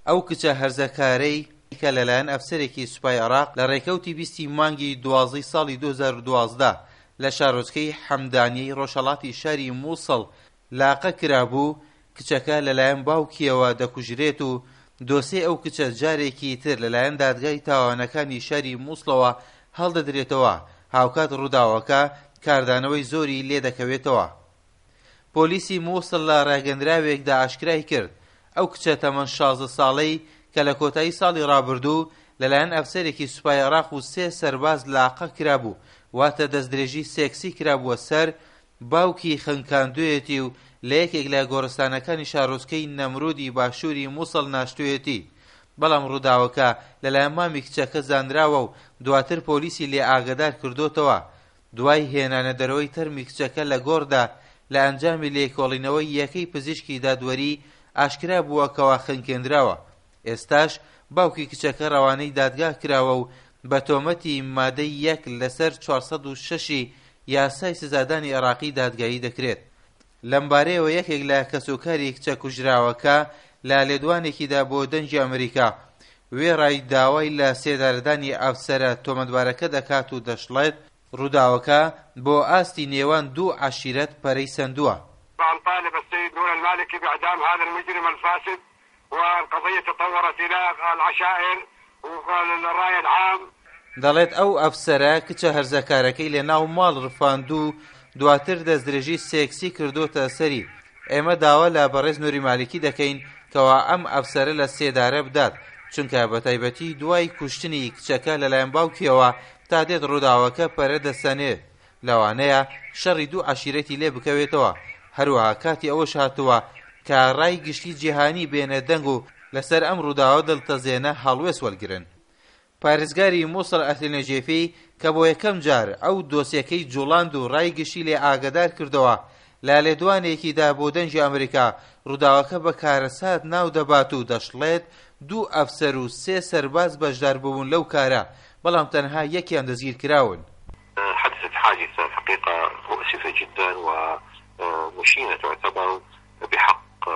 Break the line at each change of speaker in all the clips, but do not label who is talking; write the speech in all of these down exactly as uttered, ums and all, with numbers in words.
ئەو کچە هەرزەکارەی کە لەلایەن ئەفسەرێکی سوپای عێراق لە ڕێکەوتی بیستی مانگی دوازدەی ساڵی دوو هەزار و دوازدە لە شارۆچکەی حەمدانیەی ڕۆژهەڵاتی شاری مووسڵ لاقە کرابوو، کچەکە لەلایەن باوکیەوە دەکوژرێت و دۆسێ ئەو کچە جارێکی تر لەلایەن دادگای تاوانەکانی شاری مووسڵەوە هەڵدەدرێتەوە. هاوکات ڕووداوەکە کاردانەوەی زۆری لێ دەکەوێتەوە. پۆلیسی مووسڵ لە ڕاگەندراوێکدا ئاشکرای کرد ئەو کچە تەمەن شازدە ساڵەی کە لە کۆتایی ساڵی ڕابردوو لەلایەن ئەفسەرێکی سوپای عێراق و سێ سەرباز لاقە کرابوو، واتە دەستدرێژی سێکسی کرابووە سەر، باوکی خنکاندوویەتی و لە یەکێک لە گۆڕستانەکانی شارۆچکەی نەمرودی باشووری مووسڵ ناشتوویەتی. بەڵام ڕووداوەکە لەلایەن مامی کچەکە زانراوە و دواتر پۆلیسی لێ ئاگادار کردوتەوە. دوای هێنانە دەرەوەی تەرمی کچەکە لە گۆڕدا لە ئەنجامی لێکۆڵینەوەی یەکەی پزیشکی دادوەری ئاشکرا بووە کەوا خنکێنراوە. ئێستاش باوکی کچەکە ڕەوانەی دادگا کراوە و بە تۆمەتی مادەی یەک لەسەر چوارسەد و شەشی یاسای سزادانی عێراقی دادگایی دەکرێت. لەمبارەیەوە یەکێک لە کەسوکاری کچە کوژراوەکە لە لێدوانێکیدا بۆ دەنجی ئەمریکا وێڕای داوای لە سێدارەدانی ئەفسەرە تۆمەتبارەکە دەکات و دەشڵێت ڕووداوەکە بۆ ئاستی نێوان دوو عەشیرەت پەرەی سندووە.
طالب السيد نور المالكي بإعدام هذا المجرم الفاسد، والقضية تطورت إلى العشائر والرأي العام.
دەڵێت ئەو ئەفسەرە کچە هەرزەکارەکەی لە ناو ماڵ ڕفاندوو دواتر دەستدرێژی سێکسی کردوتە سەری. ئێمە داوا لە بەڕێز نووری مالیکی دەکەین کەوا ئەم ئەفسەرە لە سێدارە بدات، چونکە بەتایبەتی دوای کوشتنی کچەکە لەلایەن باوکیەوە تا دێت ڕووداوەکە پەرە دەسەنێت، لەوانەیە شەڕی دوو عەشیرەتی لێ بکەوێتەوە. هەروەها کاتی ئەوەش هاتووە کە ڕای گشتی جیهانی بێنە دەنگ و لەسەر ئەم ڕووداوە دڵتەزێنە هەڵوێست وەرگرن. پارێزگاری مووسڵ ئەتلێنە جێفی کە بۆ یەکەم جار ئەو دۆسیەکەی جوڵاند و ڕای گشتی لێ ئاگادار کردەوە لە لێدوانێکیدا بۆ دەنجی ئەمریکا ڕووداوەکە بە کارەسات ناو دەبات و دەشڵێت دوو ئەفسەر و سێ سەرباز بەشدار بوون لەو کارە، بەڵام تەنها یەکیان دەستگیر کراون.
حدثت حادثة الحقيقة مؤسفة جدا ومشينة تعتبر بحق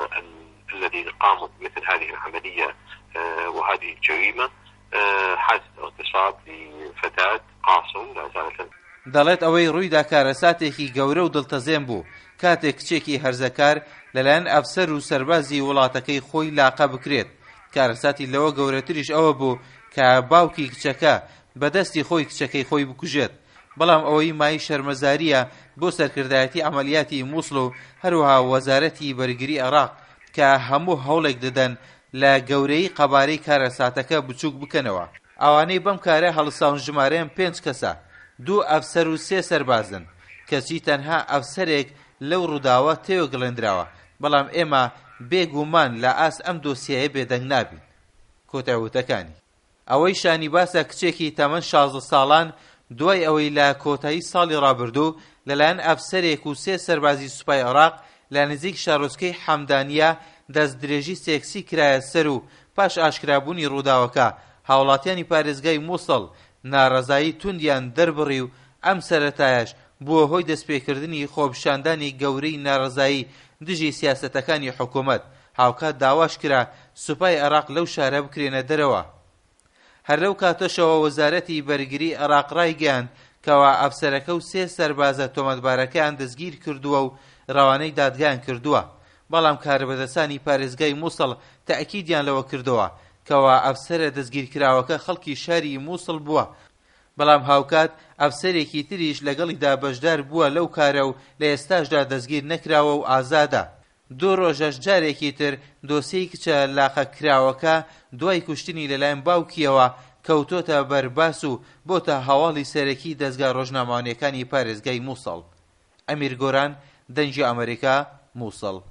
الذين قاموا بمثل هذه العملية وهذه الجريمة. حادث اغتصاب لفتاة قاصم لا زالت.
دەڵێت ئەوەی ڕوویدا کارەساتێکی گەورە و دڵتەزێن بوو کاتێک کچێکی هەرزەکار لەلایەن ئەفسەر و سەربازی وڵاتەکەی خۆی لاقە بکرێت. کارەساتی لەوە گەورەتریش ئەوە بوو کە باوکی کچەکە بەدەستی خۆی کچەکەی خۆی بکوژێت. بەڵام ئەوەی مای شەرمەزاریە بۆ سەرکردایەتی عەمەلیاتی مووسڵ و هەروەها وەزارەتی بەرگری عێراق کە هەموو هەوڵێک دەدەن لە گەورەی قەبارەی کارەساتەکە بچووک بکەنەوە. ئەوانەی بەم کارە هەڵساون ژمارەیان پێنج کەسە، دوو ئەفسەر و سێ سەربازن، کەچی تەنها ئەفسەرێک لەو ڕووداوە تێوە گڵێندراوە. بەڵام ئێمە بێگومان لە ئاس ئەم دۆسیایە بێدەنگ نابین. کۆتایوتەکانی ئەوەی شانی باسە کچێکی تەمەن شازدە ساڵان دوای ئەوەی لە کۆتایی ساڵی ڕابردوو لەلایەن ئەفسەرێک و سێ سەربازی سوپای عێراق لە نزیک شارۆچکەی حەمدانیە دەستدرێژی سێکسی کرایە سەر و پاش ئاشکرابوونی ڕووداوەکە هاوڵاتیانی پارێزگای مووسڵ ناڕەزایی توندیان دەربڕی و ئەم سەرەتایەش بووە هۆی دەستپێکردنی خۆپیشاندانی گەورەی ناڕەزایی دژی سیاسەتەکانی حکوومەت. هاوکات داواش کرا سوپای عێراق لەو شارە بکرێنە دەرەوە. هەر لەو کاتەشەوە وەزارەتی بەرگری عێراق ڕایگەیاند کەوا ئەفسەرەکە و سێ سەربازە تۆمەتبارەکەیان دەستگیر کردووە و ڕەوانەی دادگایان کردووە. بەڵام کاربەدەستانی پارێزگای مووسڵ تەئکیدیان لەوە کردەوە کەوا ئەفسەرە دەستگیرکراوەکە خەڵکی شاری مووسڵ بووە. بەڵام هاوکات ئەفسەرێکی تریش لەگەڵیدا بەشدار بووە لەو کارە و لە ئێستاشدا دەستگیر نەکراوە و ئازادە. دوو ڕۆژەش جارێکی تر دۆسیەی کچە لاقەکراوەکە دوای کوشتنی لەلایەن باوکیەوە کەوتۆتە بەرباس و بۆتە هەواڵی سەرەکی دەستگا ڕۆژنامەوانیەکانی پارێزگای مووسڵ. ئەمیر گۆران، دەنجی ئەمریکا، مووسڵ.